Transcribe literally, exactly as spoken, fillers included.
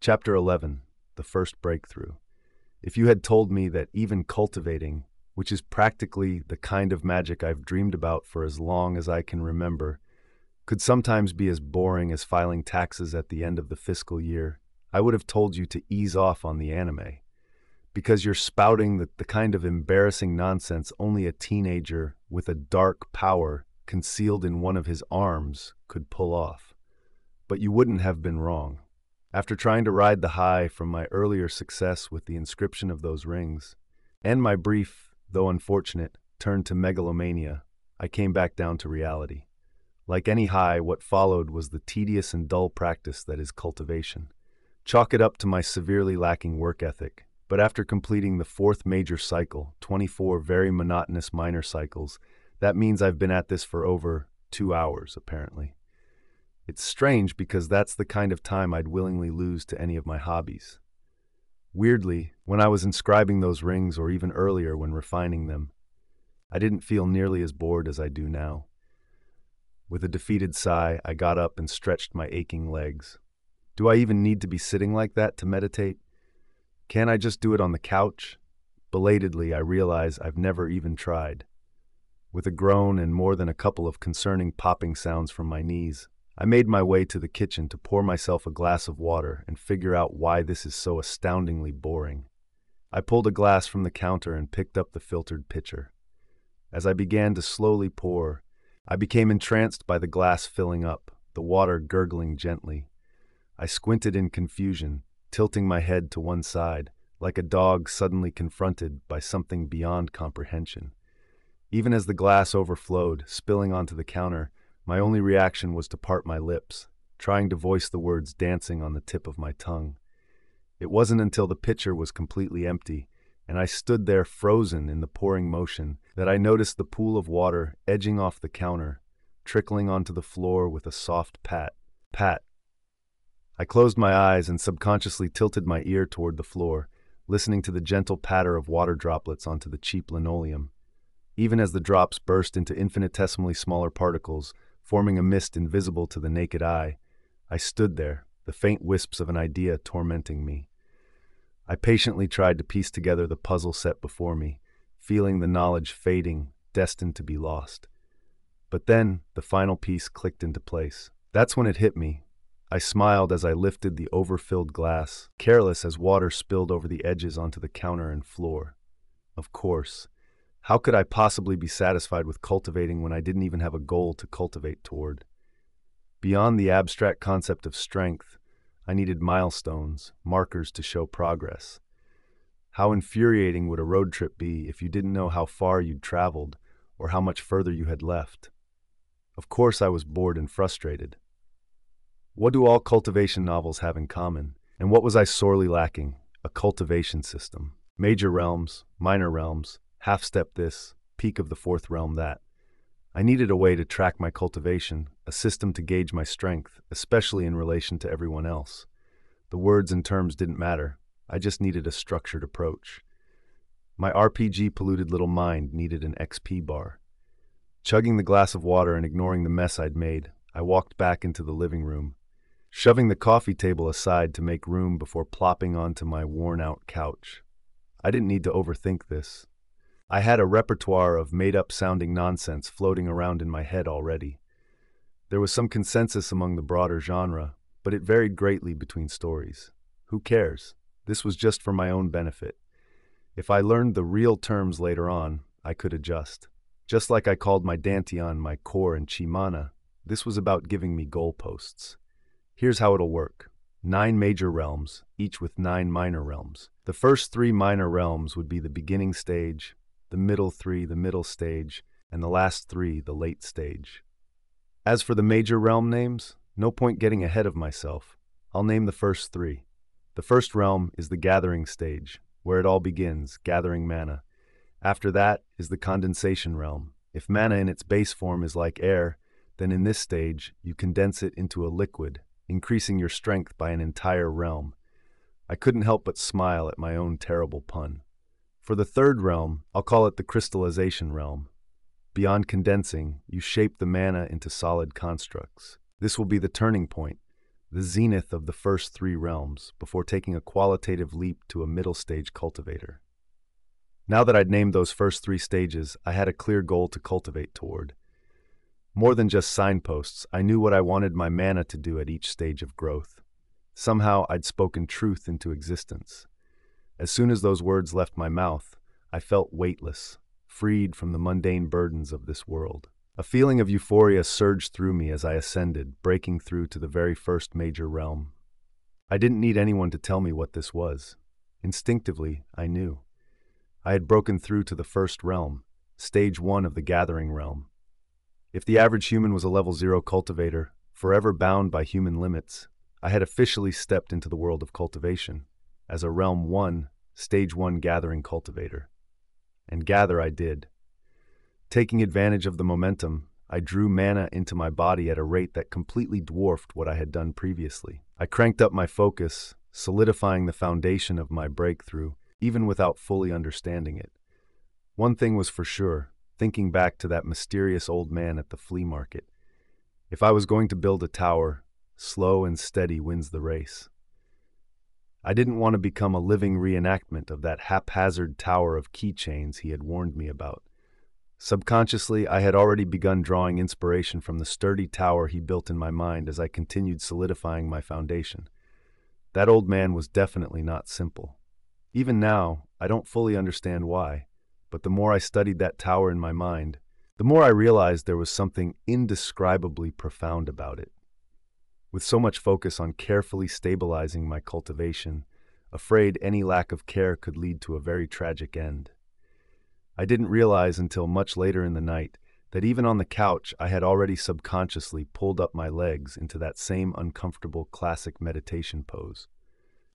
Chapter eleven, The First Breakthrough. If you had told me that even cultivating, which is practically the kind of magic I've dreamed about for as long as I can remember, could sometimes be as boring as filing taxes at the end of the fiscal year, I would have told you to ease off on the anime. Because you're spouting the, the kind of embarrassing nonsense only a teenager with a dark power concealed in one of his arms could pull off. But you wouldn't have been wrong. After trying to ride the high from my earlier success with the inscription of those rings, and my brief, though unfortunate, turn to megalomania, I came back down to reality. Like any high, what followed was the tedious and dull practice that is cultivation. Chalk it up to my severely lacking work ethic, but after completing the fourth major cycle, twenty-four very monotonous minor cycles, that means I've been at this for over two hours, apparently. It's strange because that's the kind of time I'd willingly lose to any of my hobbies. Weirdly, when I was inscribing those rings, or even earlier when refining them, I didn't feel nearly as bored as I do now. With a defeated sigh, I got up and stretched my aching legs. Do I even need to be sitting like that to meditate? Can't I just do it on the couch? Belatedly, I realize I've never even tried. With a groan and more than a couple of concerning popping sounds from my knees, I made my way to the kitchen to pour myself a glass of water and figure out why this is so astoundingly boring. I pulled a glass from the counter and picked up the filtered pitcher. As I began to slowly pour, I became entranced by the glass filling up, the water gurgling gently. I squinted in confusion, tilting my head to one side, like a dog suddenly confronted by something beyond comprehension. Even as the glass overflowed, spilling onto the counter, my only reaction was to part my lips, trying to voice the words dancing on the tip of my tongue. It wasn't until the pitcher was completely empty, and I stood there frozen in the pouring motion, that I noticed the pool of water edging off the counter, trickling onto the floor with a soft pat, pat. I closed my eyes and subconsciously tilted my ear toward the floor, listening to the gentle patter of water droplets onto the cheap linoleum. Even as the drops burst into infinitesimally smaller particles, forming a mist invisible to the naked eye, I stood there, the faint wisps of an idea tormenting me. I patiently tried to piece together the puzzle set before me, feeling the knowledge fading, destined to be lost. But then, the final piece clicked into place. That's when it hit me. I smiled as I lifted the overfilled glass, careless as water spilled over the edges onto the counter and floor. Of course. How could I possibly be satisfied with cultivating when I didn't even have a goal to cultivate toward? Beyond the abstract concept of strength, I needed milestones, markers to show progress. How infuriating would a road trip be if you didn't know how far you'd traveled or how much further you had left? Of course I was bored and frustrated. What do all cultivation novels have in common? And what was I sorely lacking? A cultivation system. Major realms, minor realms, half-step this, peak of the fourth realm that. I needed a way to track my cultivation, a system to gauge my strength, especially in relation to everyone else. The words and terms didn't matter. I just needed a structured approach. My R P G-polluted little mind needed an X P bar. Chugging the glass of water and ignoring the mess I'd made, I walked back into the living room, shoving the coffee table aside to make room before plopping onto my worn-out couch. I didn't need to overthink this. I had a repertoire of made-up-sounding nonsense floating around in my head already. There was some consensus among the broader genre, but it varied greatly between stories. Who cares? This was just for my own benefit. If I learned the real terms later on, I could adjust. Just like I called my Danteon my core and chi mana, this was about giving me goalposts. Here's how it'll work. Nine major realms, each with nine minor realms. The first three minor realms would be the beginning stage, the middle three the middle stage, and the last three the late stage. As for the major realm names, no point getting ahead of myself. I'll name the first three. The first realm is the gathering stage, where it all begins, gathering mana. After that is the condensation realm. If mana in its base form is like air, then in this stage you condense it into a liquid, increasing your strength by an entire realm. I couldn't help but smile at my own terrible pun. For the third realm, I'll call it the crystallization realm. Beyond condensing, you shape the mana into solid constructs. This will be the turning point, the zenith of the first three realms, before taking a qualitative leap to a middle stage cultivator. Now that I'd named those first three stages, I had a clear goal to cultivate toward. More than just signposts, I knew what I wanted my mana to do at each stage of growth. Somehow I'd spoken truth into existence. As soon as those words left my mouth, I felt weightless, freed from the mundane burdens of this world. A feeling of euphoria surged through me as I ascended, breaking through to the very first major realm. I didn't need anyone to tell me what this was. Instinctively, I knew. I had broken through to the first realm, stage one of the gathering realm. If the average human was a level zero cultivator, forever bound by human limits, I had officially stepped into the world of cultivation, as a realm one, stage one gathering cultivator. And gather I did. Taking advantage of the momentum, I drew mana into my body at a rate that completely dwarfed what I had done previously. I cranked up my focus, solidifying the foundation of my breakthrough, even without fully understanding it. One thing was for sure, thinking back to that mysterious old man at the flea market. If I was going to build a tower, slow and steady wins the race. I didn't want to become a living reenactment of that haphazard tower of keychains he had warned me about. Subconsciously, I had already begun drawing inspiration from the sturdy tower he built in my mind as I continued solidifying my foundation. That old man was definitely not simple. Even now, I don't fully understand why, but the more I studied that tower in my mind, the more I realized there was something indescribably profound about it. With so much focus on carefully stabilizing my cultivation, afraid any lack of care could lead to a very tragic end. I didn't realize until much later in the night that even on the couch I had already subconsciously pulled up my legs into that same uncomfortable classic meditation pose.